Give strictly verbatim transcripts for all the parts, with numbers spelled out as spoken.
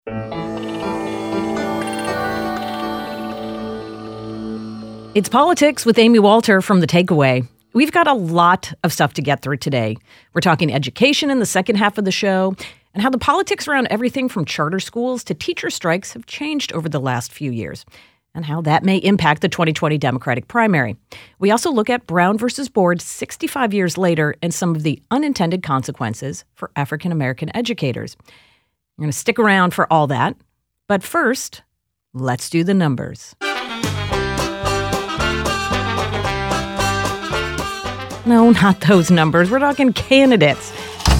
It's Politics with Amy Walter from The Takeaway. We've got a lot of stuff to get through today. We're talking education in the second half of the show and how the politics around everything from charter schools to teacher strikes have changed over the last few years and how that may impact the twenty twenty Democratic primary. We also look at Brown versus Board sixty-five years later and some of the unintended consequences for African-American educators. You're going to stick around for all that. But first, let's do the numbers. No, not those numbers. We're talking candidates.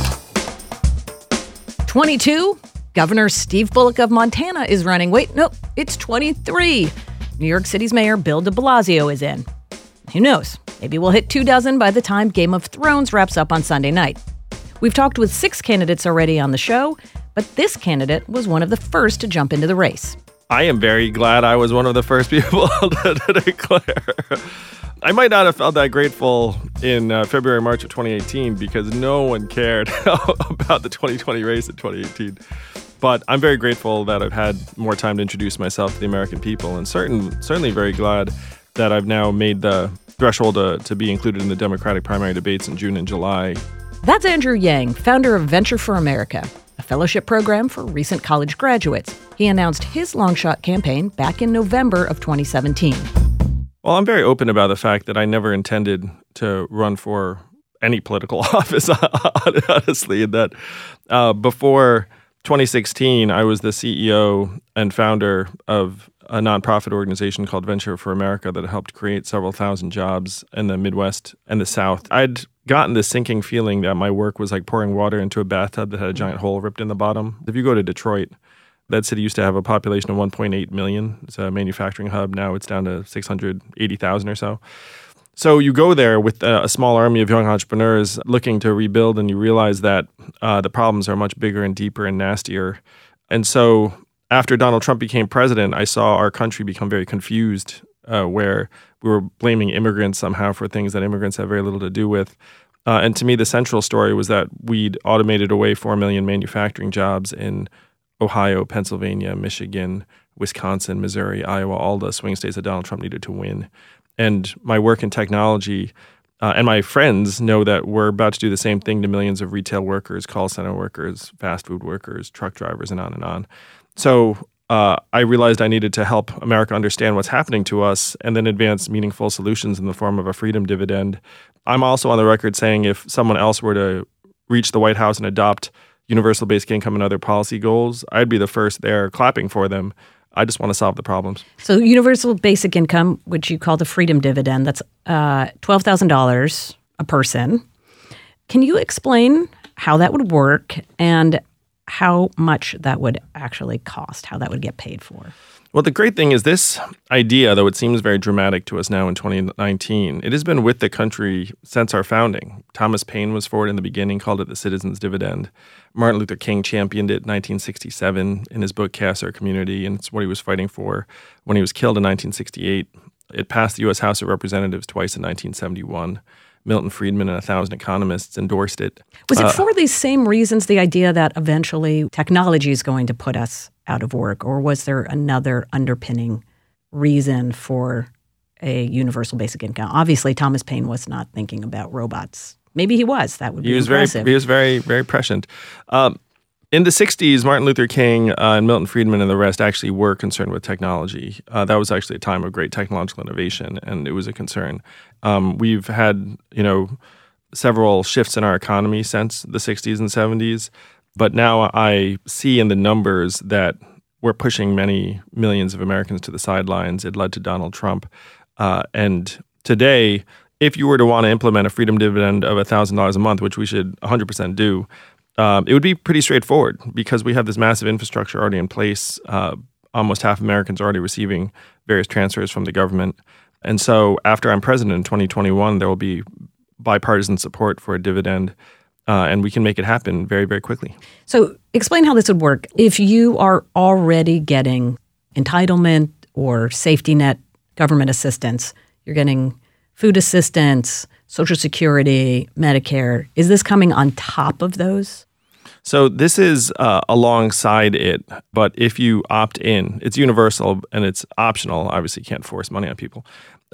twenty-two, Governor Steve Bullock of Montana is running. Wait, no, it's twenty-three. New York City's Mayor Bill de Blasio is in. Who knows? Maybe we'll hit two dozen by the time Game of Thrones wraps up on Sunday night. We've talked with six candidates already on the show, but this candidate was one of the first to jump into the race. I am very glad I was one of the first people to, to declare. I might not have felt that grateful in uh, February, March of twenty eighteen because no one cared about the twenty twenty race in twenty eighteen. But I'm very grateful that I've had more time to introduce myself to the American people, and certain, certainly very glad that I've now made the threshold to, to be included in the Democratic primary debates in June and July. That's Andrew Yang, founder of Venture for America, a fellowship program for recent college graduates. He announced his long-shot campaign back in November of twenty seventeen. Well, I'm very open about the fact that I never intended to run for any political office, honestly, and that uh, before twenty sixteen, I was the C E O and founder of a nonprofit organization called Venture for America that helped create several thousand jobs in the Midwest and the South. I'd gotten this sinking feeling that my work was like pouring water into a bathtub that had a giant hole ripped in the bottom. If you go to Detroit, that city used to have a population of one point eight million. It's a manufacturing hub. Now it's down to six hundred eighty thousand or so. So you go there with a small army of young entrepreneurs looking to rebuild, and you realize that uh, the problems are much bigger and deeper and nastier. And so after Donald Trump became president, I saw our country become very confused, uh, where we were blaming immigrants somehow for things that immigrants have very little to do with. Uh, and to me, the central story was that we'd automated away four million manufacturing jobs in Ohio, Pennsylvania, Michigan, Wisconsin, Missouri, Iowa, all the swing states that Donald Trump needed to win. And my work in technology uh, and my friends know that we're about to do the same thing to millions of retail workers, call center workers, fast food workers, truck drivers, and on and on. So uh, I realized I needed to help America understand what's happening to us and then advance meaningful solutions in the form of a freedom dividend. I'm also on the record saying if someone else were to reach the White House and adopt universal basic income and other policy goals, I'd be the first there clapping for them. I just want to solve the problems. So universal basic income, which you call the freedom dividend, that's uh, twelve thousand dollars a person. Can you explain how that would work and how much that would actually cost, how that would get paid for? Well, the great thing is this idea, though it seems very dramatic to us now in twenty nineteen, it has been with the country since our founding. Thomas Paine was for it in the beginning, called it the Citizens' Dividend. Martin Luther King championed it in nineteen sixty-seven in his book, Cast Our Community, and it's what he was fighting for when he was killed in nineteen sixty-eight. It passed the U S House of Representatives twice in nineteen seventy-one. Milton Friedman and a thousand economists endorsed it. Was it uh, for these same reasons, the idea that eventually technology is going to put us out of work, or was there another underpinning reason for a universal basic income? Obviously, Thomas Paine was not thinking about robots. Maybe he was. That would be he was impressive. Very, he was very, very prescient. Um, in the sixties, Martin Luther King uh, and Milton Friedman and the rest actually were concerned with technology. Uh, that was actually a time of great technological innovation, and it was a concern. Um, we've had, you know, several shifts in our economy since the sixties and seventies, but now I see in the numbers that we're pushing many millions of Americans to the sidelines. It led to Donald Trump. Uh, and today, if you were to want to implement a freedom dividend of one thousand dollars a month, which we should one hundred percent do, um, it would be pretty straightforward because we have this massive infrastructure already in place. Uh, almost half Americans are already receiving various transfers from the government. And so after I'm president in twenty twenty-one, there will be bipartisan support for a dividend, uh, and we can make it happen very, very quickly. So explain how this would work. If you are already getting entitlement or safety net government assistance, you're getting food assistance, Social Security, Medicare, is this coming on top of those? So this is uh, alongside it, but if you opt in, it's universal and it's optional. Obviously, you can't force money on people.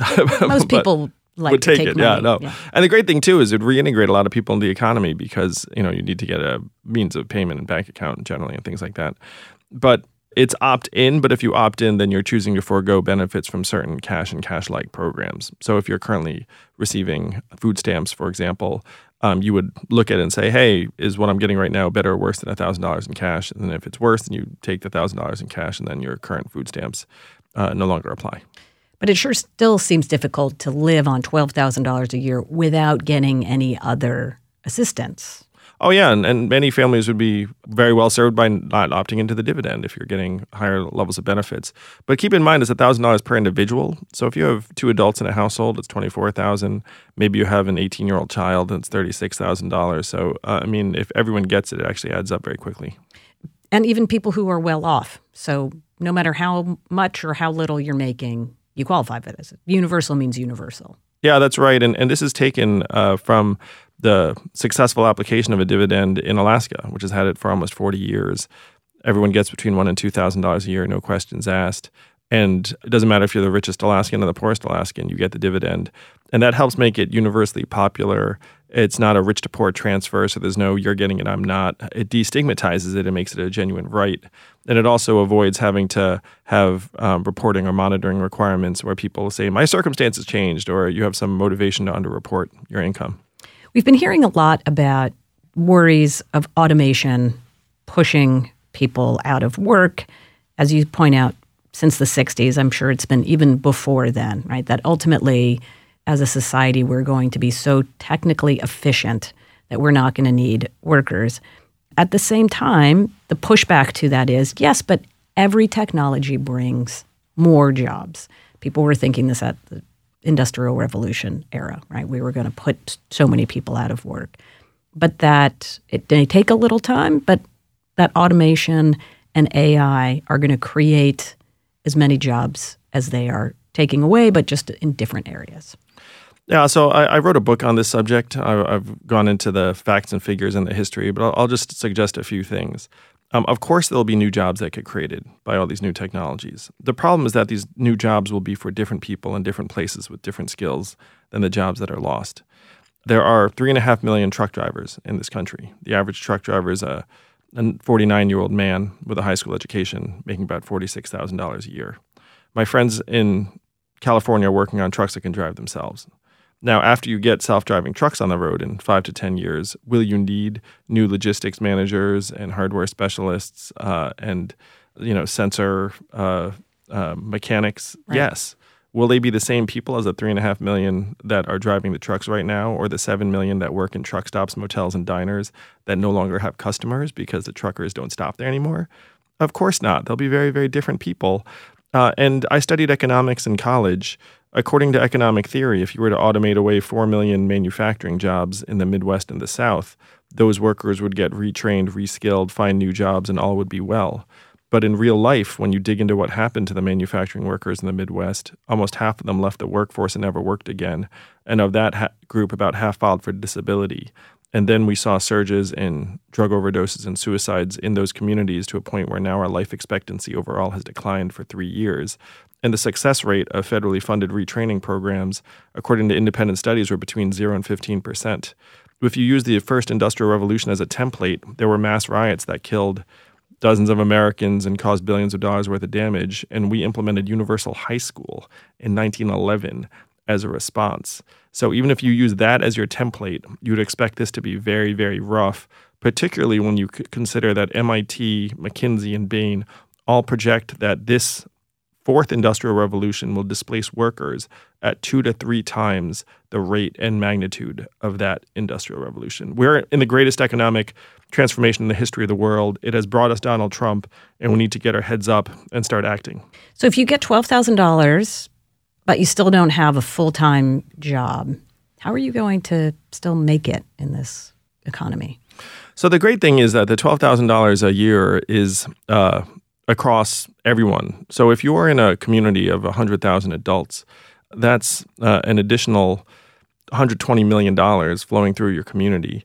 Most people like would to take take it. money. Yeah, no. Yeah. And the great thing too is it reintegrate a lot of people in the economy because you know you need to get a means of payment and bank account generally and things like that. But it's opt in. But if you opt in, then you're choosing to forego benefits from certain cash and cash like programs. So if you're currently receiving food stamps, for example, um, you would look at it and say, hey, is what I'm getting right now better or worse than one thousand dollars in cash? And then if it's worse, then you take the one thousand dollars in cash and then your current food stamps uh, no longer apply. But it sure still seems difficult to live on twelve thousand dollars a year without getting any other assistance. Oh, yeah. And, and many families would be very well served by not opting into the dividend if you're getting higher levels of benefits. But keep in mind, it's one thousand dollars per individual. So if you have two adults in a household, it's twenty-four thousand dollars. Maybe you have an eighteen-year-old child, and it's thirty-six thousand dollars. So, uh, I mean, if everyone gets it, it actually adds up very quickly. And even people who are well off. So no matter how much or how little you're making, you qualify for this. Universal means universal. Yeah, that's right. And and this is taken uh, from the successful application of a dividend in Alaska, which has had it for almost forty years. Everyone gets between one and two thousand dollars a year, no questions asked. And it doesn't matter if you're the richest Alaskan or the poorest Alaskan, you get the dividend. And that helps make it universally popular. It's not a rich to poor transfer, so there's no you're getting it, I'm not. It destigmatizes it and makes it a genuine right. And it also avoids having to have um, reporting or monitoring requirements where people say, my circumstances changed, or you have some motivation to underreport your income. We've been hearing a lot about worries of automation pushing people out of work. As you point out, since the sixties, I'm sure it's been even before then, right? That ultimately, as a society, we're going to be so technically efficient that we're not going to need workers. At the same time, the pushback to that is, yes, but every technology brings more jobs. People were thinking this at the Industrial Revolution era, right? We were going to put so many people out of work. But that it may take a little time, but that automation and A I are going to create as many jobs as they are taking away, but just in different areas. Yeah, so I, I wrote a book on this subject. I, I've gone into the facts and figures and the history, but I'll, I'll just suggest a few things. Um, of course, there'll be new jobs that get created by all these new technologies. The problem is that these new jobs will be for different people in different places with different skills than the jobs that are lost. There are three and a half million truck drivers in this country. The average truck driver is a forty-nine-year-old man with a high school education making about forty-six thousand dollars a year. My friends in California are working on trucks that can drive themselves. Now, after you get self-driving trucks on the road in five to ten years, will you need new logistics managers and hardware specialists uh, and, you know, sensor uh, uh, mechanics? Right. Yes. Will they be the same people as the three and a half million that are driving the trucks right now, or the seven million that work in truck stops, motels, and diners that no longer have customers because the truckers don't stop there anymore? Of course not. They'll be very, very different people. Uh, and I studied economics in college. According to economic theory, if you were to automate away four million manufacturing jobs in the Midwest and the South, those workers would get retrained, reskilled, find new jobs, and all would be well. But in real life, when you dig into what happened to the manufacturing workers in the Midwest, almost half of them left the workforce and never worked again. And of that ha- group, about half filed for disability. And then we saw surges in drug overdoses and suicides in those communities to a point where now our life expectancy overall has declined for three years. And the success rate of federally funded retraining programs, according to independent studies, were between zero and fifteen percent. If you use the first Industrial Revolution as a template, there were mass riots that killed dozens of Americans and caused billions of dollars worth of damage. And we implemented universal high school in nineteen eleven as a response. So even if you use that as your template, you would expect this to be very, very rough, particularly when you consider that M I T, McKinsey, and Bain all project that this fourth industrial revolution will displace workers at two to three times the rate and magnitude of that industrial revolution. We're in the greatest economic transformation in the history of the world. It has brought us Donald Trump, and we need to get our heads up and start acting. So if you get twelve thousand dollars, but you still don't have a full-time job, how are you going to still make it in this economy? So the great thing is that the twelve thousand dollars a year is uh, across everyone. So if you're in a community of one hundred thousand adults, that's uh, an additional one hundred twenty million dollars flowing through your community.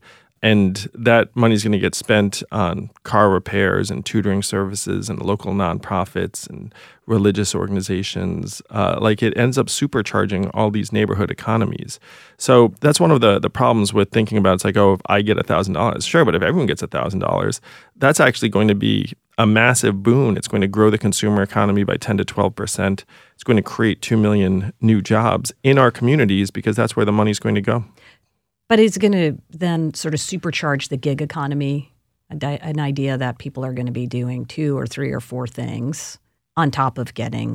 And that money's going to get spent on car repairs and tutoring services and local nonprofits and religious organizations. Uh, like it ends up supercharging all these neighborhood economies. So that's one of the, the problems with thinking about it's like, oh, if I get one thousand dollars, sure, but if everyone gets one thousand dollars, that's actually going to be a massive boon. It's going to grow the consumer economy by ten to twelve percent. It's going to create two million new jobs in our communities because that's where the money's going to go. But it's going to then sort of supercharge the gig economy, an idea that people are going to be doing two or three or four things on top of getting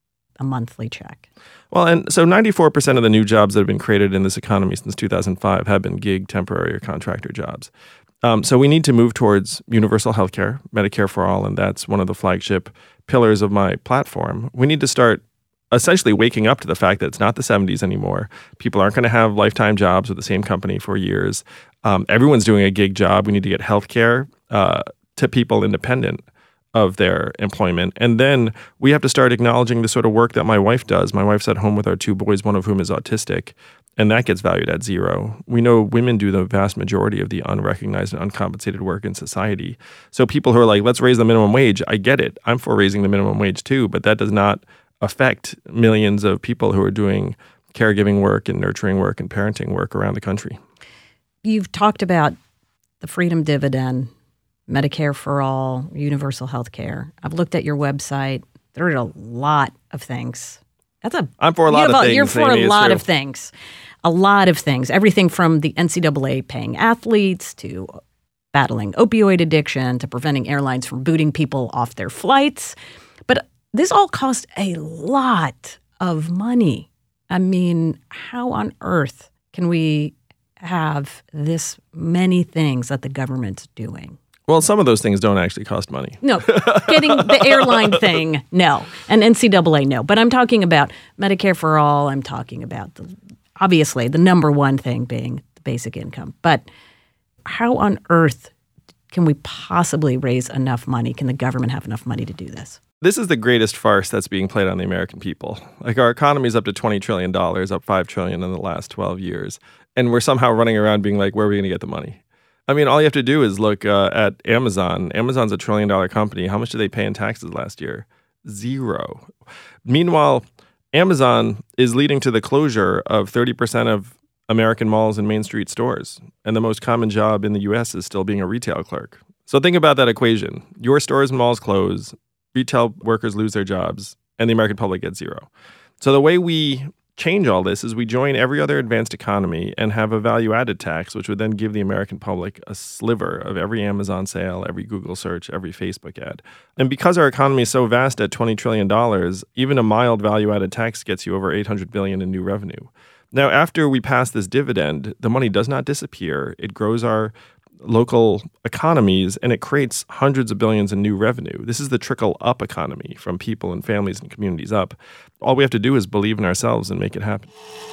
a monthly check. Well, and so ninety-four percent of the new jobs that have been created in this economy since two thousand five have been gig, temporary, or contractor jobs. Um, so we need to move towards universal health care, Medicare for all, and that's one of the flagship pillars of my platform. We need to start essentially waking up to the fact that it's not the seventies anymore. People aren't going to have lifetime jobs with the same company for years. Um, everyone's doing a gig job. We need to get health care uh, to people independent of their employment. And then we have to start acknowledging the sort of work that my wife does. My wife's at home with our two boys, one of whom is autistic, and that gets valued at zero. We know women do the vast majority of the unrecognized and uncompensated work in society. So people who are like, let's raise the minimum wage, I get it. I'm for raising the minimum wage too, but that does not affect millions of people who are doing caregiving work and nurturing work and parenting work around the country. You've talked about the freedom dividend, Medicare for all, universal health care. I've looked at your website. There are a lot of things. That's a I'm for a lot of things. You're for Amy, a lot true. of things. A lot of things. Everything from the N C double A paying athletes to battling opioid addiction to preventing airlines from booting people off their flights. But this all costs a lot of money. I mean, how on earth can we have this many things that the government's doing? Well, some of those things don't actually cost money. No, getting the airline thing, no. And N C double A, no. But I'm talking about Medicare for all. I'm talking about, the, obviously, the number one thing being the basic income. But how on earth can we possibly raise enough money? Can the government have enough money to do this? This is the greatest farce that's being played on the American people. Like our economy is up to twenty trillion dollars, up five trillion dollars in the last twelve years. And we're somehow running around being like, where are we going to get the money? I mean, all you have to do is look uh, at Amazon. Amazon's a trillion dollar company. How much did they pay in taxes last year? Zero. Meanwhile, Amazon is leading to the closure of thirty percent of American malls and Main Street stores. And the most common job in the U S is still being a retail clerk. So think about that equation. Your stores and malls close, retail workers lose their jobs, and the American public gets zero. So the way we change all this is we join every other advanced economy and have a value-added tax, which would then give the American public a sliver of every Amazon sale, every Google search, every Facebook ad. And because our economy is so vast at twenty trillion dollars, even a mild value-added tax gets you over eight hundred billion dollars in new revenue. Now, after we pass this dividend, the money does not disappear. It grows our local economies, and it creates hundreds of billions in new revenue. This is the trickle-up economy from people and families and communities up. All we have to do is believe in ourselves and make it happen.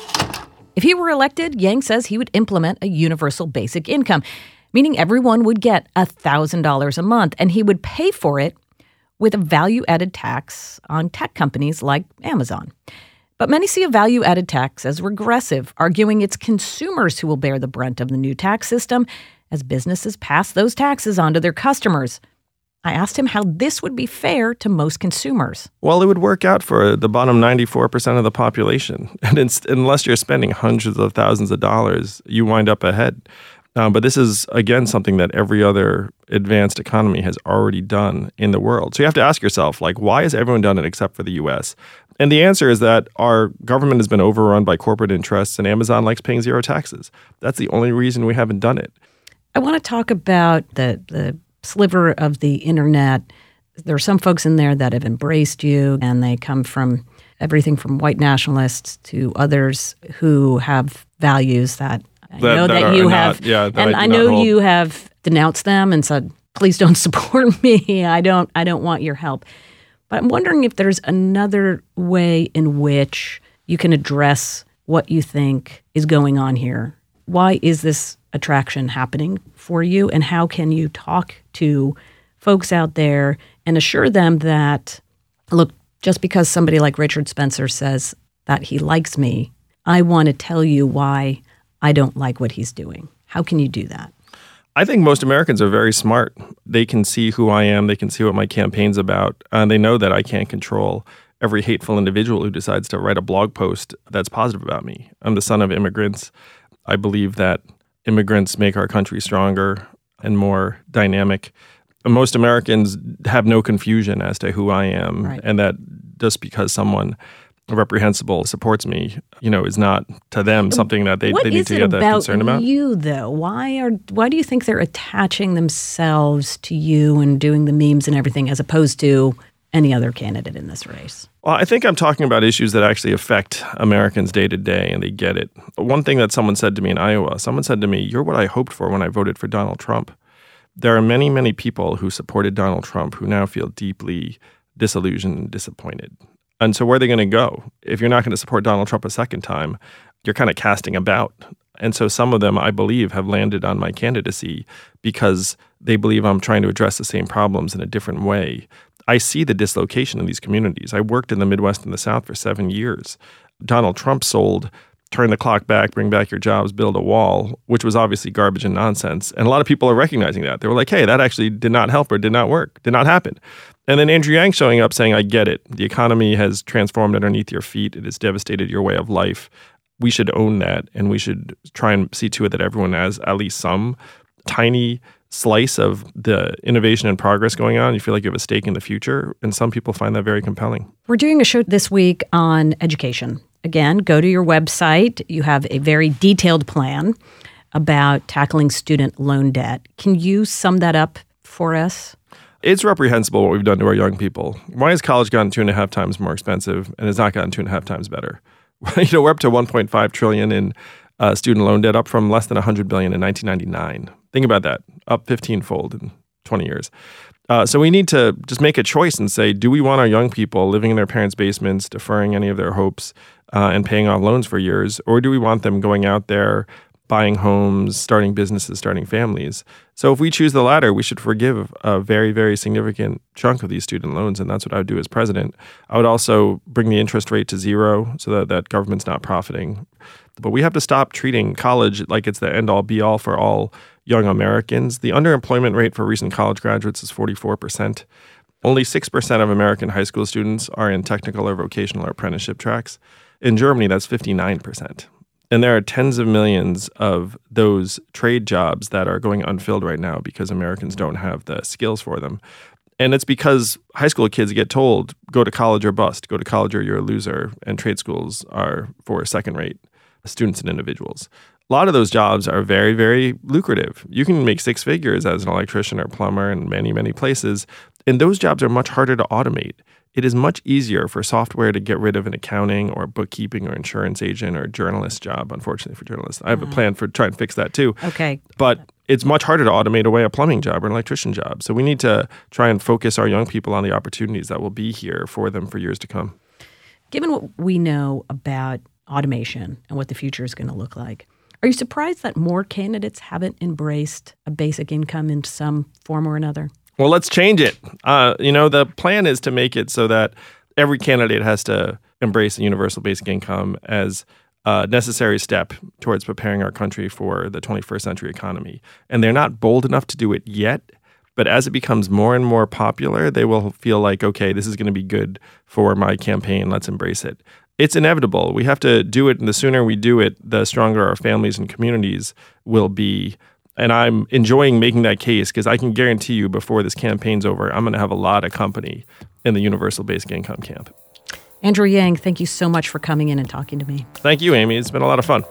If he were elected, Yang says he would implement a universal basic income, meaning everyone would get one thousand dollars a month, and he would pay for it with a value-added tax on tech companies like Amazon. But many see a value-added tax as regressive, arguing it's consumers who will bear the brunt of the new tax system as businesses pass those taxes on to their customers. I asked him how this would be fair to most consumers. Well, it would work out for the bottom ninety-four percent of the population. And it's, unless you're spending hundreds of thousands of dollars, you wind up ahead. Um, but this is, again, something that every other advanced economy has already done in the world. So you have to ask yourself, like, why has everyone done it except for the U S? And the answer is that our government has been overrun by corporate interests, and Amazon likes paying zero taxes. That's the only reason we haven't done it. I want to talk about the the sliver of the internet. There are some folks in there that have embraced you, and they come from everything from white nationalists to others who have values that I that, know that, that you not, have. yeah, and I, I know you have denounced them and said, please don't support me. I don't I don't want your help. But I'm wondering if there's another way in which you can address what you think is going on here. Why is this attraction happening for you, and how can you talk to folks out there and assure them that, look, just because somebody like Richard Spencer says that he likes me, I want to tell you why I don't like what he's doing. How can you do that? I think most Americans are very smart. They can see who I am. They can see what my campaign's about. And they know that I can't control every hateful individual who decides to write a blog post that's positive about me. I'm the son of immigrants. I believe that immigrants make our country stronger and more dynamic. Most Americans have no confusion as to who I am, right. And that just because someone reprehensible supports me, you know, is not to them something that they, they need to get that concerned about. What is it about you, though? Why are why do you think they're attaching themselves to you and doing the memes and everything as opposed to any other candidate in this race? Well, I think I'm talking about issues that actually affect Americans day to day, and they get it. One thing that someone said to me in Iowa, someone said to me, "You're what I hoped for when I voted for Donald Trump." There are many, many people who supported Donald Trump who now feel deeply disillusioned and disappointed. And so where are they going to go? If you're not going to support Donald Trump a second time, you're kind of casting about. And so some of them, I believe, have landed on my candidacy because they believe I'm trying to address the same problems in a different way. I see the dislocation in these communities. I worked in the Midwest and the South for seven years. Donald Trump sold turn the clock back, bring back your jobs, build a wall, which was obviously garbage and nonsense. And a lot of people are recognizing that. They were like, hey, that actually did not help or did not work, did not happen. And then Andrew Yang showing up saying, I get it. The economy has transformed underneath your feet. It has devastated your way of life. We should own that, and we should try and see to it that everyone has at least some tiny slice of the innovation and progress going on. You feel like you have a stake in the future, and some people find that very compelling. We're doing a show this week on education. Again, go to your website. You have a very detailed plan about tackling student loan debt. Can you sum that up for us? It's reprehensible what we've done to our young people. Why has college gotten two and a half times more expensive and has not gotten two and a half times better? You know, we're up to one point five trillion dollars in uh, student loan debt, up from less than one hundred billion dollars in nineteen ninety-nine. Think about that, up fifteen-fold in twenty years. Uh, so we need to just make a choice and say, do we want our young people living in their parents' basements, deferring any of their hopes, uh, and paying off loans for years? Or do we want them going out there, buying homes, starting businesses, starting families? So if we choose the latter, we should forgive a very, very significant chunk of these student loans, and that's what I would do as president. I would also bring the interest rate to zero so that, that government's not profiting. But we have to stop treating college like it's the end-all, be-all for all young Americans. The underemployment rate for recent college graduates is forty-four percent. Only six percent of American high school students are in technical or vocational or apprenticeship tracks. In Germany, that's fifty-nine percent. And there are tens of millions of those trade jobs that are going unfilled right now because Americans don't have the skills for them. And it's because high school kids get told, go to college or bust, go to college or you're a loser, and trade schools are for second-rate students and individuals. A lot of those jobs are very, very lucrative. You can make six figures as an electrician or plumber in many, many places, and those jobs are much harder to automate. It is much easier for software to get rid of an accounting or bookkeeping or insurance agent or journalist job, unfortunately for journalists. I have mm-hmm. a plan for trying to fix that too. Okay. But it's much harder to automate away a plumbing job or an electrician job. So we need to try and focus our young people on the opportunities that will be here for them for years to come. Given what we know about automation and what the future is going to look like, are you surprised that more candidates haven't embraced a basic income in some form or another? Well, let's change it. Uh, you know, the plan is to make it so that every candidate has to embrace a universal basic income as a necessary step towards preparing our country for the twenty-first century economy. And they're not bold enough to do it yet, but as it becomes more and more popular, they will feel like, okay, this is going to be good for my campaign. Let's embrace it. It's inevitable. We have to do it, and the sooner we do it, the stronger our families and communities will be. And I'm enjoying making that case because I can guarantee you before this campaign's over, I'm going to have a lot of company in the universal basic income camp. Andrew Yang, thank you so much for coming in and talking to me. Thank you, Amy. It's been a lot of fun.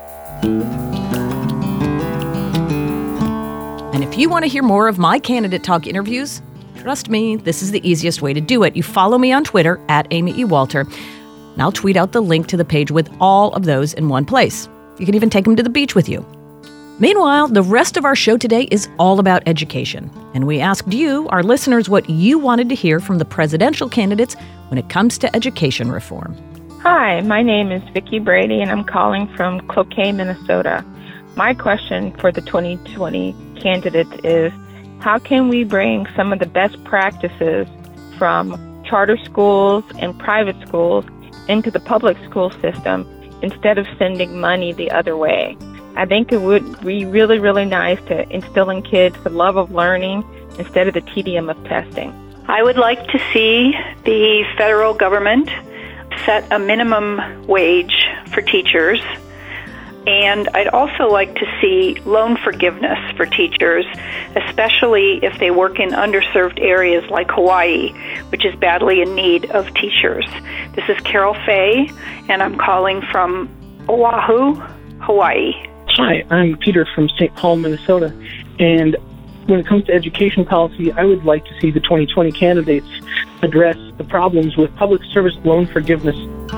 And if you want to hear more of my Candidate Talk interviews, trust me, this is the easiest way to do it. You follow me on Twitter at Amy E. Walter, and I'll tweet out the link to the page with all of those in one place. You can even take them to the beach with you. Meanwhile, the rest of our show today is all about education. And we asked you, our listeners, what you wanted to hear from the presidential candidates when it comes to education reform. Hi, my name is Vicki Brady, and I'm calling from Cloquet, Minnesota. My question for the twenty twenty candidates is, how can we bring some of the best practices from charter schools and private schools into the public school system instead of sending money the other way? I think it would be really, really nice to instill in kids the love of learning instead of the tedium of testing. I would like to see the federal government set a minimum wage for teachers. And I'd also like to see loan forgiveness for teachers, especially if they work in underserved areas like Hawaii, which is badly in need of teachers. This is Carol Fay, and I'm calling from Oahu, Hawaii. Hi, I'm Peter from Saint Paul, Minnesota. And when it comes to education policy, I would like to see the twenty twenty candidates address the problems with public service loan forgiveness.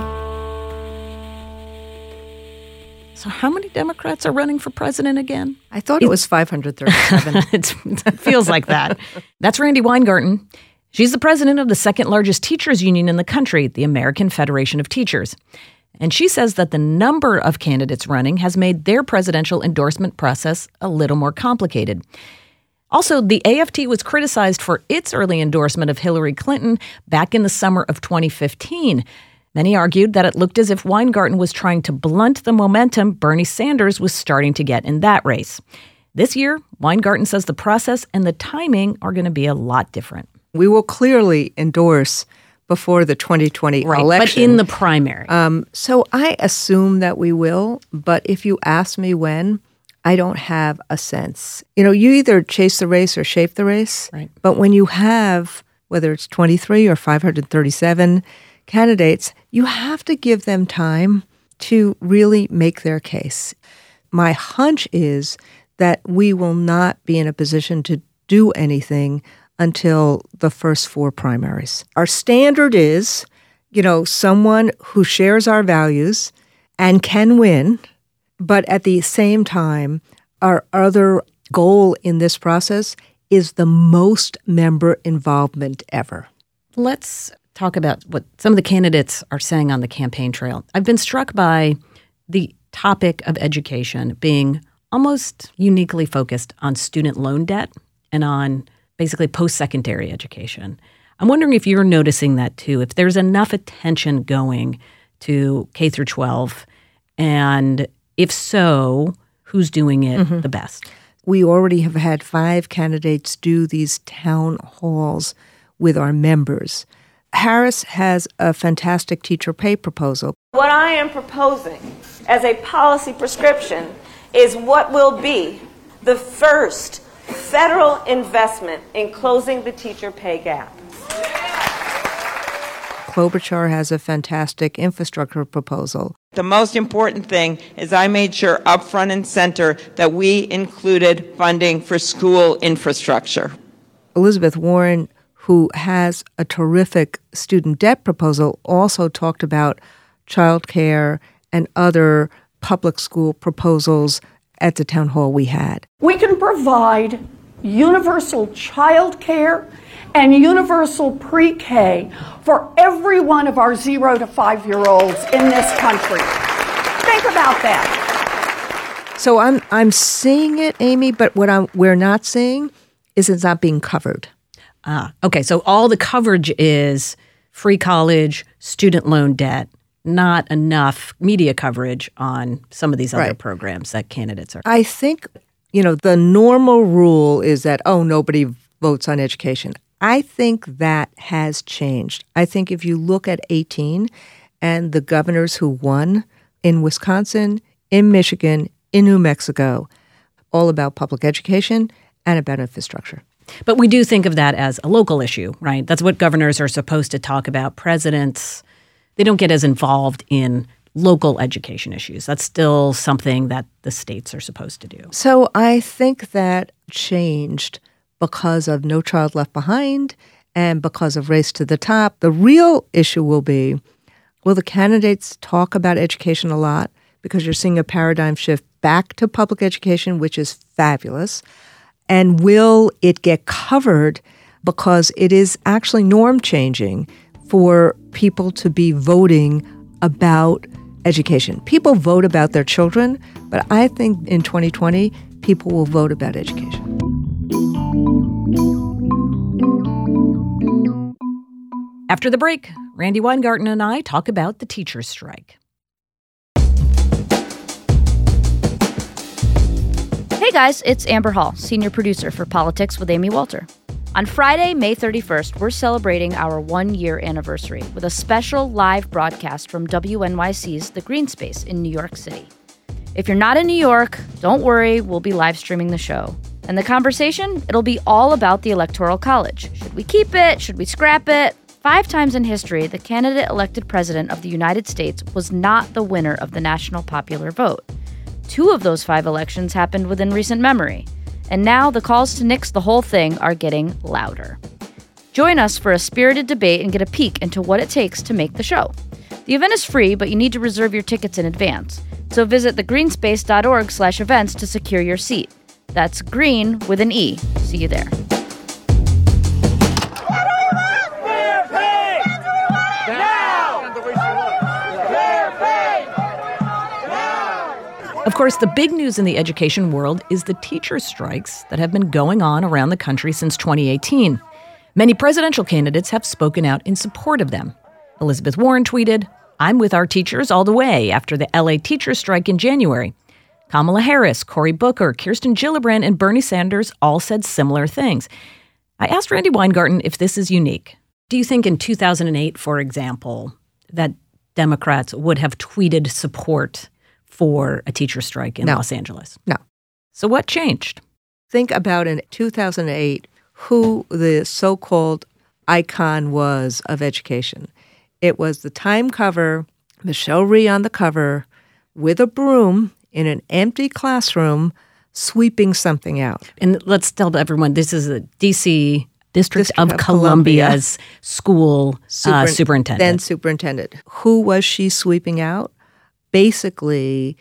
So how many Democrats are running for president again? I thought it was five hundred thirty-seven. It's, it feels like that. That's Randi Weingarten. She's the president of the second largest teachers union in the country, the American Federation of Teachers. And she says that the number of candidates running has made their presidential endorsement process a little more complicated. Also, the A F T was criticized for its early endorsement of Hillary Clinton back in the summer of twenty fifteen. Many argued that it looked as if Weingarten was trying to blunt the momentum Bernie Sanders was starting to get in that race. This year, Weingarten says the process and the timing are going to be a lot different. We will clearly endorse before the twenty twenty right, election. But in the primary. Um, so I assume that we will, but if you ask me when, I don't have a sense. You know, you either chase the race or shape the race. Right. But when you have, whether it's twenty-three or five hundred thirty-seven candidates, you have to give them time to really make their case. My hunch is that we will not be in a position to do anything until the first four primaries. Our standard is, you know, someone who shares our values and can win, but at the same time, our other goal in this process is the most member involvement ever. Let's talk about what some of the candidates are saying on the campaign trail. I've been struck by the topic of education being almost uniquely focused on student loan debt and on basically post-secondary education. I'm wondering if you're noticing that too, if there's enough attention going to K through twelve, and if so, who's doing it mm-hmm. the best? We already have had five candidates do these town halls with our members. Harris has a fantastic teacher pay proposal. What I am proposing as a policy prescription is what will be the first federal investment in closing the teacher pay gap. Klobuchar has a fantastic infrastructure proposal. The most important thing is I made sure up front and center that we included funding for school infrastructure. Elizabeth Warren, who has a terrific student debt proposal, also talked about childcare and other public school proposals at the town hall we had. We can provide universal childcare and universal pre-K for every one of our zero to five-year-olds in this country. Think about that. So I'm I'm seeing it, Amy, but what I'm we're not seeing is it's not being covered. Ah, okay. So all the coverage is free college, student loan debt, not enough media coverage on some of these other right. programs that candidates are. I think, you know, the normal rule is that, oh, nobody votes on education. I think that has changed. I think if you look at eighteen and the governors who won in Wisconsin, in Michigan, in New Mexico, all about public education and about infrastructure. But we do think of that as a local issue, right? That's what governors are supposed to talk about. Presidents, they don't get as involved in local education issues. That's still something that the states are supposed to do. So I think that changed because of No Child Left Behind and because of Race to the Top. The real issue will be, will the candidates talk about education a lot? Because you're seeing a paradigm shift back to public education, which is fabulous. And will it get covered because it is actually norm changing for people to be voting about education? People vote about their children, but I think in twenty twenty, people will vote about education. After the break, Randi Weingarten and I talk about the teachers' strike. Hey guys, it's Amber Hall, senior producer for Politics with Amy Walter. On Friday, May thirty-first, we're celebrating our one-year anniversary with a special live broadcast from W N Y C's The Green Space in New York City. If you're not in New York, don't worry, we'll be live streaming the show. And the conversation, it'll be all about the Electoral College. Should we keep it? Should we scrap it? Five times in history, the candidate elected president of the United States was not the winner of the national popular vote. Two of those five elections happened within recent memory. And now the calls to nix the whole thing are getting louder. Join us for a spirited debate and get a peek into what it takes to make the show. The event is free, but you need to reserve your tickets in advance. So visit thegreenspace.org slash events to secure your seat. That's green with an E. See you there. Of course, the big news in the education world is the teacher strikes that have been going on around the country since twenty eighteen. Many presidential candidates have spoken out in support of them. Elizabeth Warren tweeted, "I'm with our teachers all the way," after the L A teachers strike in January. Kamala Harris, Cory Booker, Kirsten Gillibrand, and Bernie Sanders all said similar things. I asked Randi Weingarten if this is unique. Do you think in two thousand eight, for example, that Democrats would have tweeted support for a teacher strike in No. Los Angeles? No. So what changed? Think about in two thousand eight who the so-called icon was of education. It was the Time cover, Michelle Rhee on the cover, with a broom in an empty classroom sweeping something out. And let's tell everyone, this is a D C District, District of, of Columbia's Columbia. school Super- uh, superintendent. Then superintendent. Who was she sweeping out? Basically,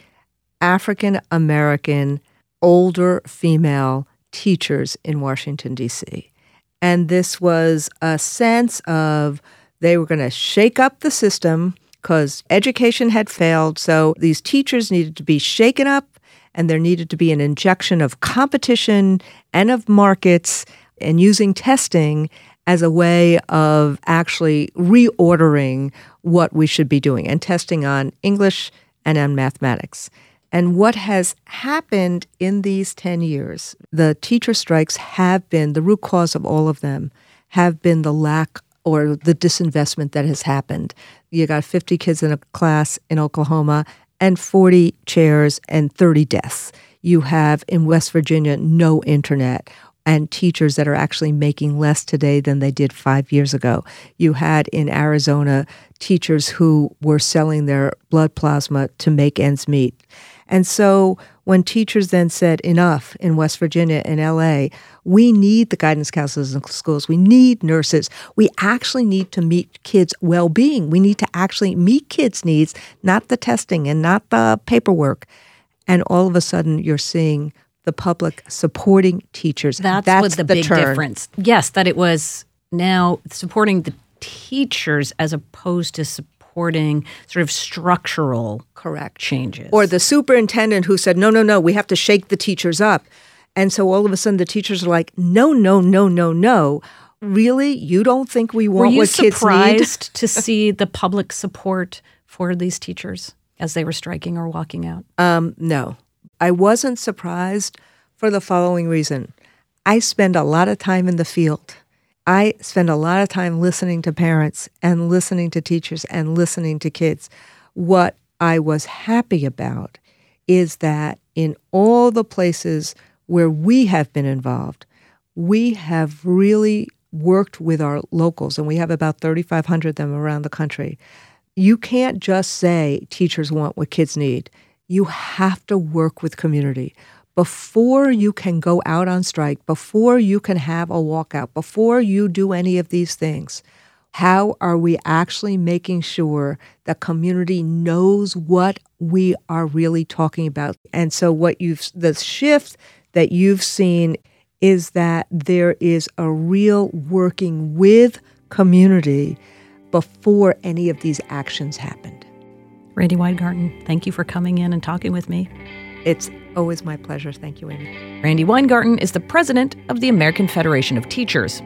African-American, older female teachers in Washington, D C. And this was a sense of they were going to shake up the system because education had failed. So these teachers needed to be shaken up, and there needed to be an injection of competition and of markets and using testing as a way of actually reordering what we should be doing and testing on English and on mathematics. And what has happened in these ten years, the teacher strikes have been, the root cause of all of them, have been the lack or the disinvestment that has happened. You got fifty kids in a class in Oklahoma and forty chairs and thirty desks. You have in West Virginia no internet and teachers that are actually making less today than they did five years ago. You had in Arizona teachers who were selling their blood plasma to make ends meet. And so when teachers then said enough in West Virginia and L A, we need the guidance counselors in schools. We need nurses. We actually need to meet kids' well-being. We need to actually meet kids' needs, not the testing and not the paperwork. And all of a sudden you're seeing the public supporting teachers. That's, That's what the, the big turn. difference. Yes, that it was now supporting the teachers as opposed to supporting sort of structural Correct. changes. Or the superintendent who said, no, no, no, we have to shake the teachers up. And so all of a sudden the teachers are like, no, no, no, no, no. Really? You don't think we want Were you what kids need? surprised to see the public support for these teachers as they were striking or walking out? Um, no. I wasn't surprised for the following reason. I spend a lot of time in the field. I spend a lot of time listening to parents and listening to teachers and listening to kids. What I was happy about is that in all the places where we have been involved, we have really worked with our locals, and we have about thirty-five hundred of them around the country. You can't just say teachers want what kids need. You have to work with community. Before you can go out on strike, before you can have a walkout, before you do any of these things, how are we actually making sure that community knows what we are really talking about? And so what you've, the shift that you've seen is that there is a real working with community before any of these actions happened. Randi Weingarten, thank you for coming in and talking with me. It's always my pleasure. Thank you, Amy. Randi Weingarten is the president of the American Federation of Teachers.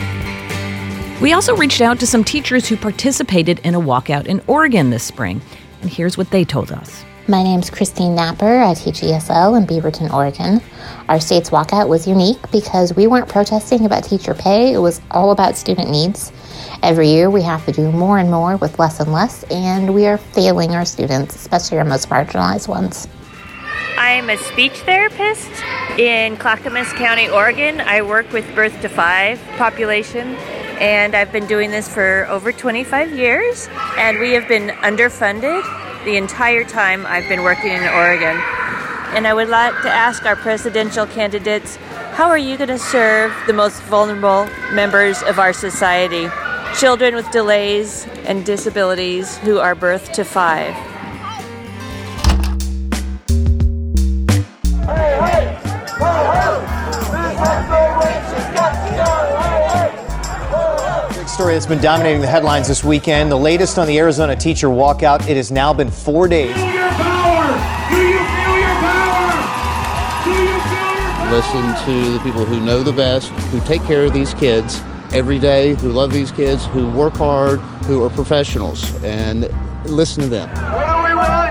We also reached out to some teachers who participated in a walkout in Oregon this spring. And here's what they told us. My name's Christine Napper. I teach E S L in Beaverton, Oregon. Our state's walkout was unique because we weren't protesting about teacher pay. It was all about student needs. Every year we have to do more and more with less and less, and we are failing our students, especially our most marginalized ones. I'm a speech therapist in Clackamas County, Oregon. I work with birth to five population, and I've been doing this for over twenty-five years, and we have been underfunded the entire time I've been working in Oregon. And I would like to ask our presidential candidates, how are you going to serve the most vulnerable members of our society? Children with delays and disabilities who are birth to five. Big story that's been dominating the headlines this weekend. The latest on the Arizona teacher walkout. It has now been four days. Feel your power! Do you feel your power? Do you feel your power? Listen to the people who know the best, who take care of these kids every day, who love these kids, who work hard, who are professionals, and listen to them. What do we want?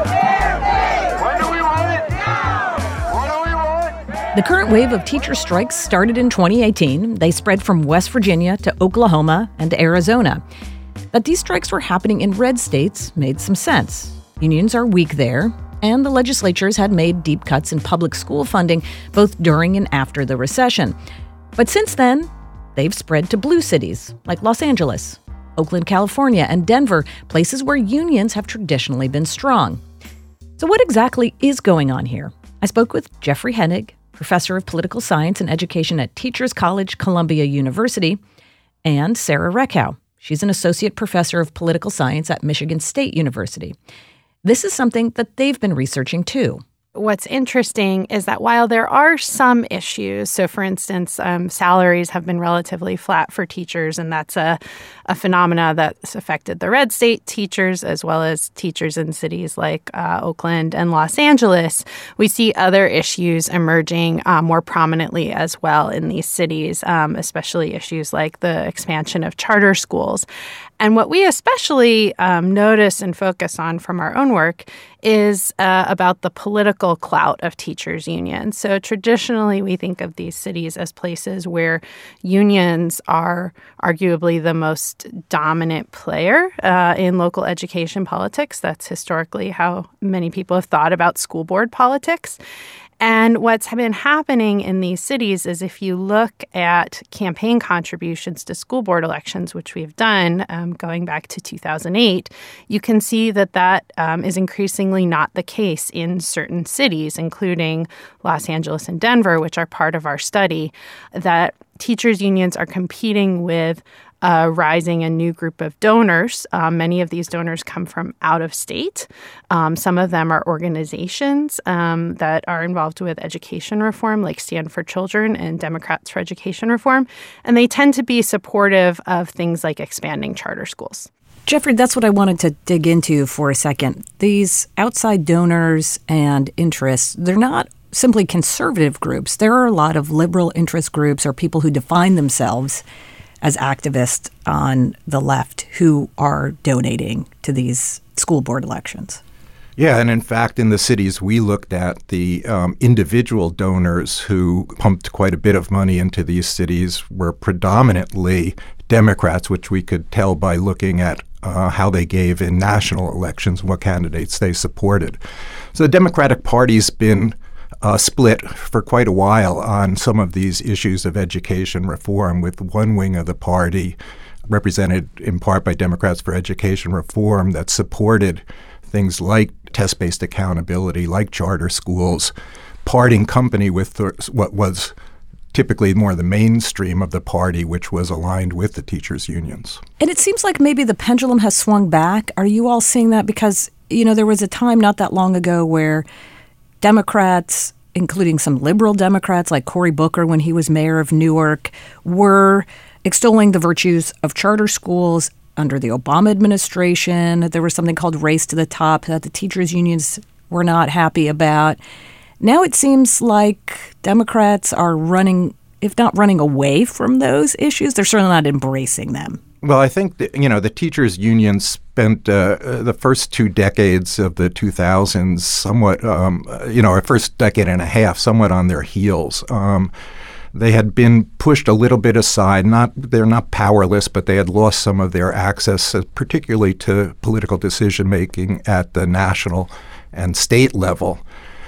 When do we want it? Now! What do we want? The current wave of teacher strikes started in twenty eighteen. They spread from West Virginia to Oklahoma and to Arizona. That these strikes were happening in red states made some sense. Unions are weak there, and the legislatures had made deep cuts in public school funding both during and after the recession. But since then, they've spread to blue cities like Los Angeles, Oakland, California, and Denver, places where unions have traditionally been strong. So what exactly is going on here? I spoke with Jeffrey Hennig, professor of political science and education at Teachers College, Columbia University, and Sarah Reckow. She's an associate professor of political science at Michigan State University. This is something that they've been researching too. What's interesting is that while there are some issues, so for instance, um, salaries have been relatively flat for teachers, and that's a, a phenomena that's affected the red state teachers as well as teachers in cities like uh, Oakland and Los Angeles. We see other issues emerging uh, more prominently as well in these cities, um, especially issues like the expansion of charter schools. And what we especially um, notice and focus on from our own work is uh, about the political clout of teachers' unions. So traditionally, we think of these cities as places where unions are arguably the most dominant player uh, in local education politics. That's historically how many people have thought about school board politics. And what's been happening in these cities is if you look at campaign contributions to school board elections, which we've done um, going back to two thousand eight, you can see that that um, is increasingly not the case in certain cities, including Los Angeles and Denver, which are part of our study, that teachers' unions are competing with a rising and new group of donors. Um, many of these donors come from out of state. Um, some of them are organizations um, that are involved with education reform, like Stand for Children and Democrats for Education Reform. And they tend to be supportive of things like expanding charter schools. Jeffrey, that's what I wanted to dig into for a second. These outside donors and interests, they're not simply conservative groups. There are a lot of liberal interest groups or people who define themselves as activists on the left who are donating to these school board elections. Yeah, and in fact, in the cities we looked at, the um, individual donors who pumped quite a bit of money into these cities were predominantly Democrats, which we could tell by looking at uh, how they gave in national elections, what candidates they supported. So the Democratic Party's been Uh, split for quite a while on some of these issues of education reform, with one wing of the party represented in part by Democrats for Education Reform that supported things like test-based accountability, like charter schools, parting company with the, what was typically more the mainstream of the party, which was aligned with the teachers' unions. And it seems like maybe the pendulum has swung back. Are you all seeing that? Because, you know, there was a time not that long ago where Democrats, including some liberal Democrats like Cory Booker when he was mayor of Newark, were extolling the virtues of charter schools under the Obama administration. There was something called Race to the Top that the teachers' unions were not happy about. Now it seems like Democrats are running, if not running away from those issues, they're certainly not embracing them. Well, I think that, you know, the teachers' union spent uh, the first two decades of the two thousands somewhat, um, you know, our first decade and a half somewhat on their heels. Um, they had been pushed a little bit aside. Not they're not powerless, but they had lost some of their access, uh, particularly to political decision making at the national and state level.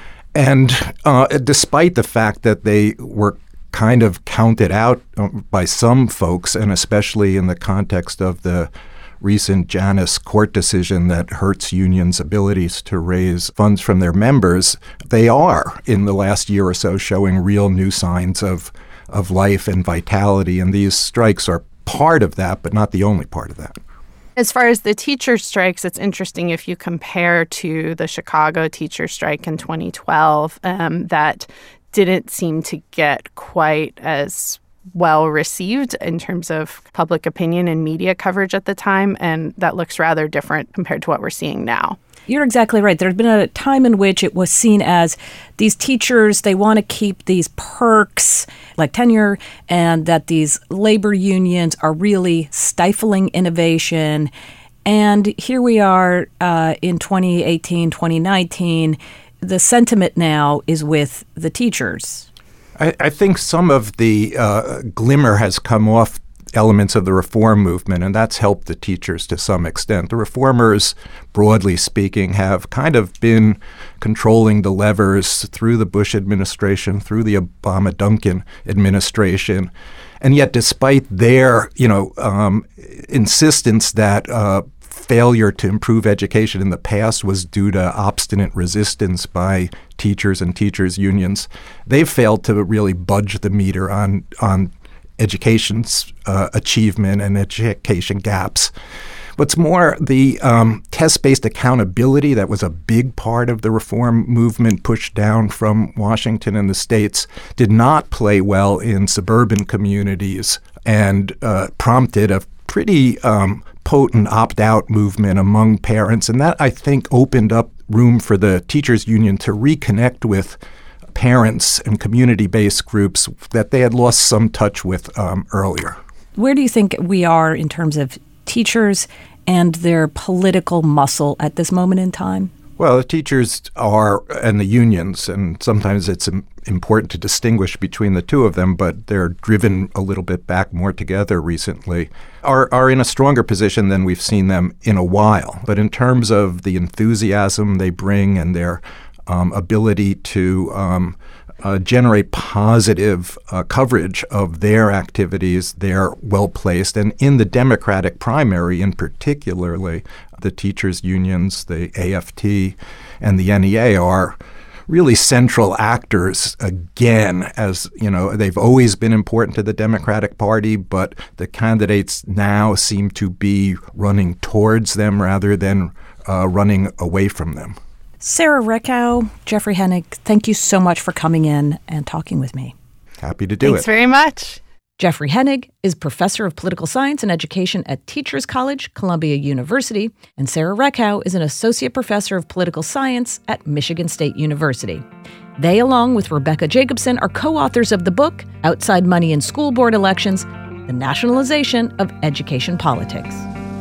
And uh, despite the fact that they were kind of counted out by some folks, and especially in the context of the recent Janus court decision that hurts unions' abilities to raise funds from their members, they are, in the last year or so, showing real new signs of, of life and vitality. And these strikes are part of that, but not the only part of that. As far as the teacher strikes, it's interesting if you compare to the Chicago teacher strike in twenty twelve, um, that didn't seem to get quite as well received in terms of public opinion and media coverage at the time, and that looks rather different compared to what we're seeing now. You're exactly right. There had been a time in which it was seen as these teachers, they want to keep these perks like tenure, and that these labor unions are really stifling innovation. And here we are uh, in twenty eighteen, twenty nineteen. The sentiment now is with the teachers. I, I think some of the uh, glimmer has come off elements of the reform movement, and that's helped the teachers to some extent. The reformers, broadly speaking, have kind of been controlling the levers through the Bush administration, through the Obama-Duncan administration. And yet, despite their, you know, um, insistence that uh, failure to improve education in the past was due to obstinate resistance by teachers and teachers' unions, they've failed to really budge the meter on on education's uh, achievement and education gaps. What's more, the um, test-based accountability that was a big part of the reform movement pushed down from Washington and the states did not play well in suburban communities and uh, prompted a pretty um, potent opt-out movement among parents. And that, I think, opened up room for the teachers' union to reconnect with parents and community-based groups that they had lost some touch with um, earlier. Where do you think we are in terms of teachers and their political muscle at this moment in time? Well, the teachers are, and the unions, and sometimes it's important to distinguish between the two of them, but they're driven a little bit back more together recently, are, are in a stronger position than we've seen them in a while. But in terms of the enthusiasm they bring and their um, ability to um, uh, generate positive uh, coverage of their activities, they're well-placed. And in the Democratic primary in particularly, the teachers' unions, the A F T, and the N E A are really central actors again. As you know, they've always been important to the Democratic Party, but the candidates now seem to be running towards them rather than uh, running away from them. Sarah Reckow, Jeffrey Hennig, thank you so much for coming in and talking with me. Happy to do Thanks it. Thanks very much. Jeffrey Hennig is professor of political science and education at Teachers College, Columbia University, and Sarah Reckow is an associate professor of political science at Michigan State University. They, along with Rebecca Jacobson, are co-authors of the book, Outside Money in School Board Elections, The Nationalization of Education Politics.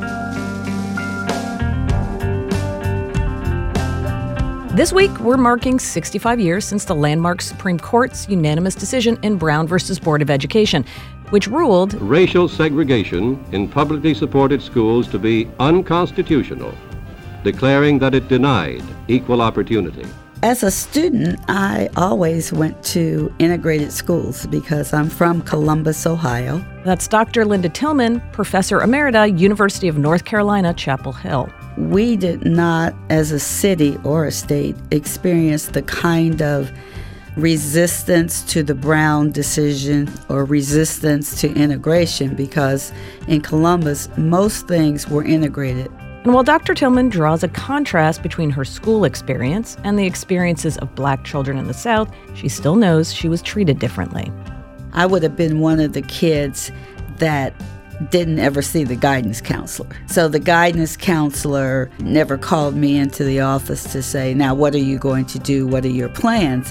This week, we're marking sixty-five years since the landmark Supreme Court's unanimous decision in Brown versus Board of Education, which ruled racial segregation in publicly supported schools to be unconstitutional, declaring that it denied equal opportunity. As a student, I always went to integrated schools because I'm from Columbus, Ohio. That's Doctor Linda Tillman, Professor Emerita, University of North Carolina, Chapel Hill. We did not, as a city or a state, experience the kind of resistance to the Brown decision or resistance to integration because in Columbus, most things were integrated. And while Doctor Tillman draws a contrast between her school experience and the experiences of black children in the South, she still knows she was treated differently. I would have been one of the kids that didn't ever see the guidance counselor. So the guidance counselor never called me into the office to say, now what are you going to do? What are your plans?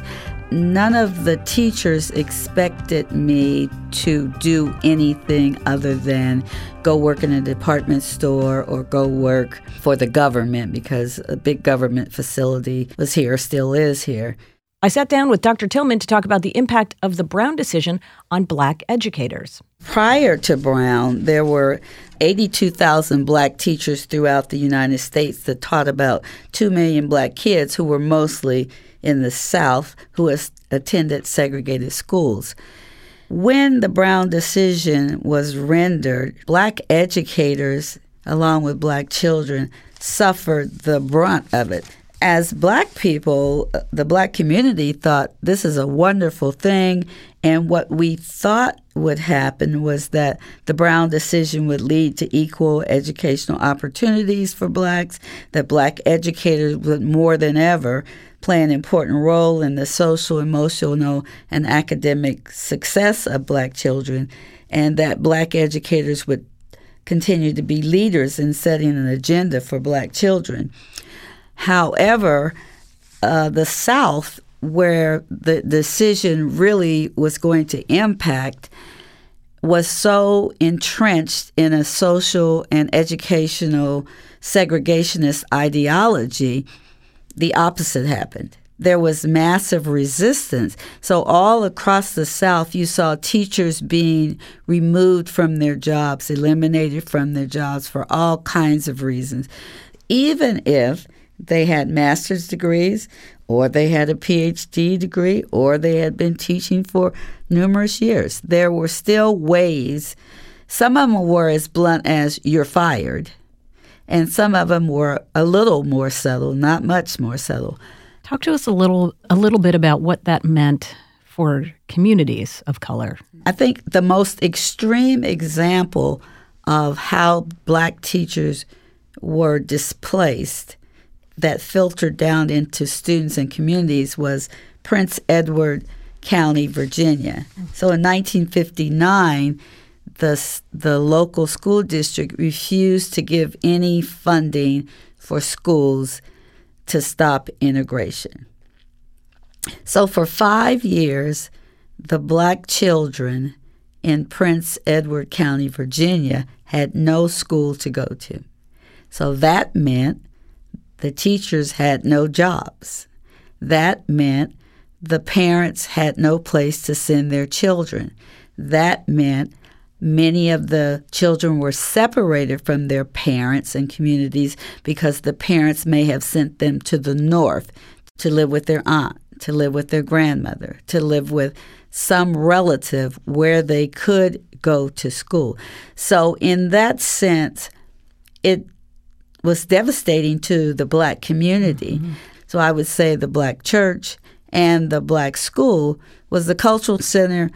none of the teachers expected me to do anything other than go work in a department store or go work for the government, because a big government facility was here, still is here. I sat down with Doctor Tillman to talk about the impact of the Brown decision on Black educators. Prior to Brown, there were eighty-two thousand Black teachers throughout the United States that taught about two million Black kids who were mostly in the South, who has attended segregated schools. When the Brown decision was rendered, Black educators, along with Black children, suffered the brunt of it. As Black people, the Black community thought this is a wonderful thing, and what we thought would happen was that the Brown decision would lead to equal educational opportunities for Blacks, that Black educators would more than ever play an important role in the social, emotional, and academic success of Black children, and that Black educators would continue to be leaders in setting an agenda for Black children. However, uh, the South, where the decision really was going to impact, was so entrenched in a social and educational segregationist ideology, the opposite happened. There was massive resistance. So all across the South, you saw teachers being removed from their jobs, eliminated from their jobs for all kinds of reasons, even if they had master's degrees, or they had a P H D degree, or they had been teaching for numerous years. There were still ways. Some of them were as blunt as "you're fired," and some of them were a little more subtle, not much more subtle. Talk to us a little, a little bit about what that meant for communities of color. I think the most extreme example of how Black teachers were displaced that filtered down into students and communities was Prince Edward County, Virginia. So in nineteen fifty-nine, the, the local school district refused to give any funding for schools to stop integration. So for five years, the Black children in Prince Edward County, Virginia, had no school to go to. So that meant the teachers had no jobs. That meant the parents had no place to send their children. That meant many of the children were separated from their parents and communities because the parents may have sent them to the north to live with their aunt, to live with their grandmother, to live with some relative where they could go to school. So in that sense, it was devastating to the Black community. Mm-hmm. So I would say the Black church and the Black school was the cultural center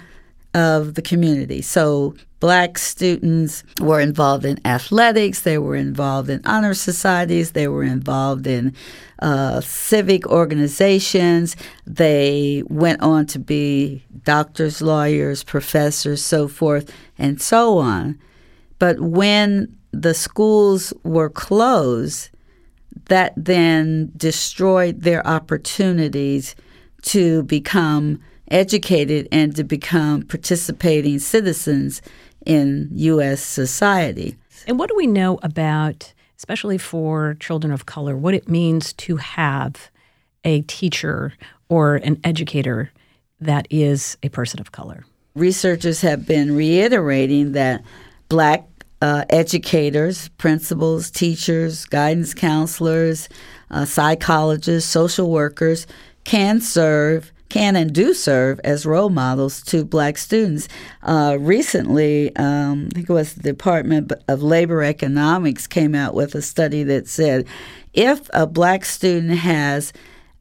of the community. So Black students were involved in athletics, they were involved in honor societies, they were involved in uh, civic organizations, they went on to be doctors, lawyers, professors, so forth, and so on. But when the schools were closed, that then destroyed their opportunities to become educated and to become participating citizens in U S society. And what do we know about, especially for children of color, what it means to have a teacher or an educator that is a person of color? Researchers have been reiterating that Black Uh, educators, principals, teachers, guidance counselors, uh, psychologists, social workers can serve, can and do serve as role models to Black students. Uh, recently, um, I think it was the Department of Labor Economics came out with a study that said if a Black student has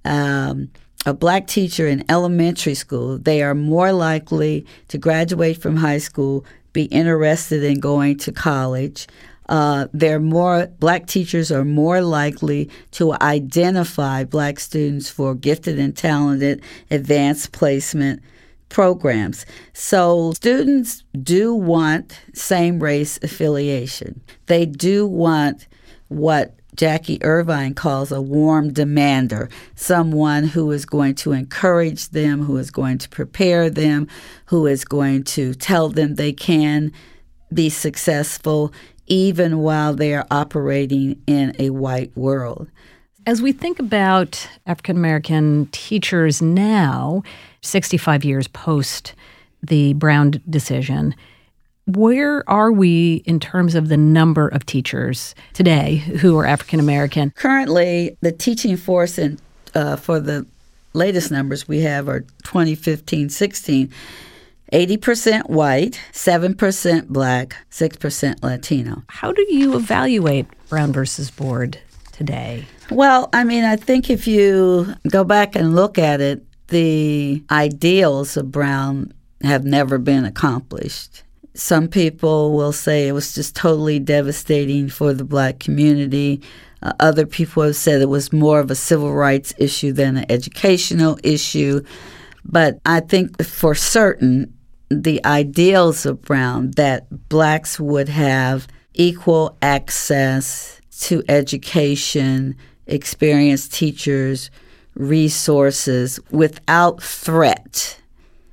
um, a Black teacher in elementary school, they are more likely to graduate from high school, be interested in going to college. Uh, they're more Black teachers are more likely to identify Black students for gifted and talented advanced placement programs. So students do want same race affiliation. They do want what Jackie Irvine calls a warm demander, someone who is going to encourage them, who is going to prepare them, who is going to tell them they can be successful even while they are operating in a white world. As we think about African American teachers now, sixty-five years post the Brown decision, where are we in terms of the number of teachers today who are African American? Currently, the teaching force in, uh, for the latest numbers we have are twenty fifteen sixteen, eighty percent white, seven percent black, six percent Latino. How do you evaluate Brown versus Board today? Well, I mean, I think if you go back and look at it, the ideals of Brown have never been accomplished. Some people will say it was just totally devastating for the black community. Uh, other people have said it was more of a civil rights issue than an educational issue. But I think for certain, the ideals of Brown, that blacks would have equal access to education, experienced teachers, resources without threat,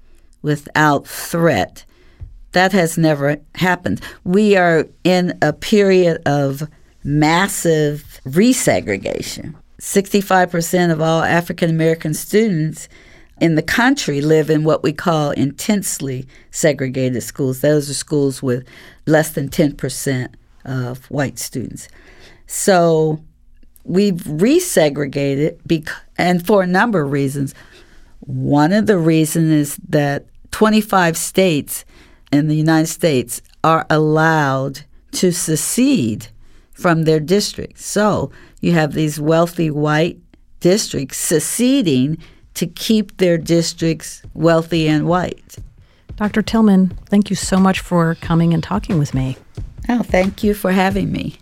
without threat. That has never happened. We are in a period of massive resegregation. sixty-five percent of all African American students in the country live in what we call intensely segregated schools. Those are schools with less than ten percent of white students. So we've resegregated, bec- and for a number of reasons. One of the reasons is that twenty-five states in the United States are allowed to secede from their districts. So you have these wealthy white districts seceding to keep their districts wealthy and white. Doctor Tillman, thank you so much for coming and talking with me. Oh, thank you for having me.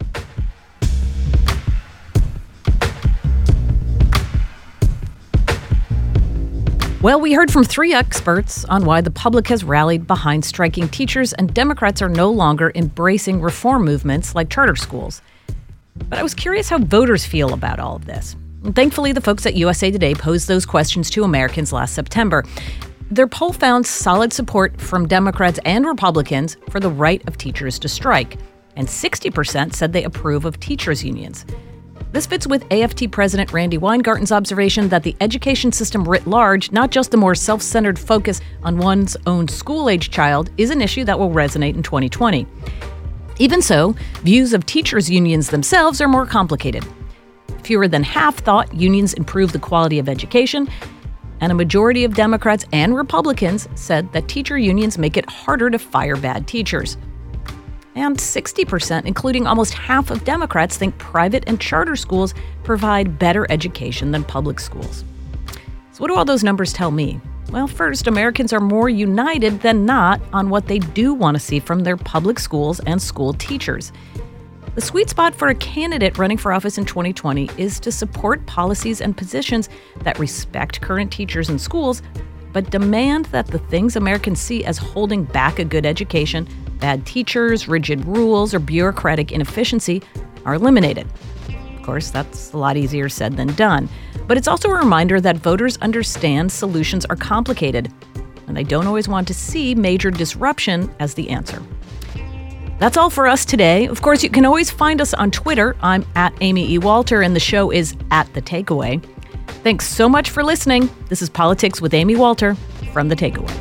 Well, we heard from three experts on why the public has rallied behind striking teachers and Democrats are no longer embracing reform movements like charter schools. But I was curious how voters feel about all of this. And thankfully, the folks at U S A Today posed those questions to Americans last September. Their poll found solid support from Democrats and Republicans for the right of teachers to strike, and sixty percent said they approve of teachers' unions. This fits with A F T President Randy Weingarten's observation that the education system writ large, not just the more self-centered focus on one's own school-age child, is an issue that will resonate in twenty twenty. Even so, views of teachers' unions themselves are more complicated. Fewer than half thought unions improve the quality of education, and a majority of Democrats and Republicans said that teacher unions make it harder to fire bad teachers. And sixty percent, including almost half of Democrats, think private and charter schools provide better education than public schools. So what do all those numbers tell me? Well, first, Americans are more united than not on what they do want to see from their public schools and school teachers. The sweet spot for a candidate running for office in twenty twenty is to support policies and positions that respect current teachers and schools, but demand that the things Americans see as holding back a good education, bad teachers, rigid rules, or bureaucratic inefficiency, are eliminated. Of course, that's a lot easier said than done. But it's also a reminder that voters understand solutions are complicated, and they don't always want to see major disruption as the answer. That's all for us today. Of course, you can always find us on Twitter. I'm at Amy E. Walter, and the show is at The Takeaway. Thanks so much for listening. This is Politics with Amy Walter from The Takeaway.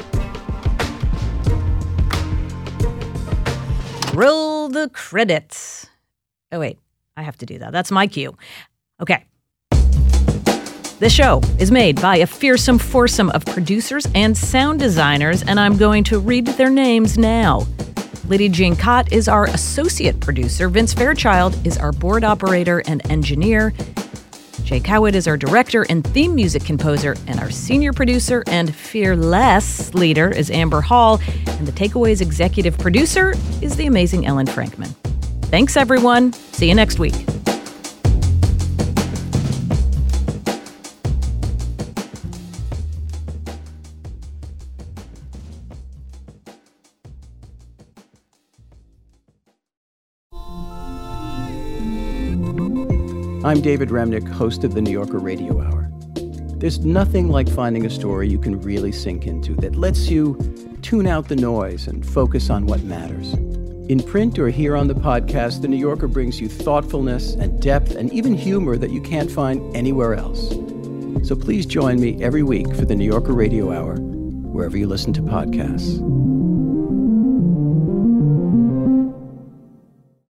Roll the credits. Oh, wait. I have to do that. That's my cue. Okay. This show is made by a fearsome foursome of producers and sound designers, and I'm going to read their names now. Lydia Jean Cott is our associate producer. Vince Fairchild is our board operator and engineer. Jake Howard is our director and theme music composer, and our senior producer and fearless leader is Amber Hall, and The Takeaway's executive producer is the amazing Ellen Frankman. Thanks, everyone. See you next week. I'm David Remnick, host of the New Yorker Radio Hour. There's nothing like finding a story you can really sink into that lets you tune out the noise and focus on what matters. In print or here on the podcast, The New Yorker brings you thoughtfulness and depth and even humor that you can't find anywhere else. So please join me every week for the New Yorker Radio Hour, wherever you listen to podcasts.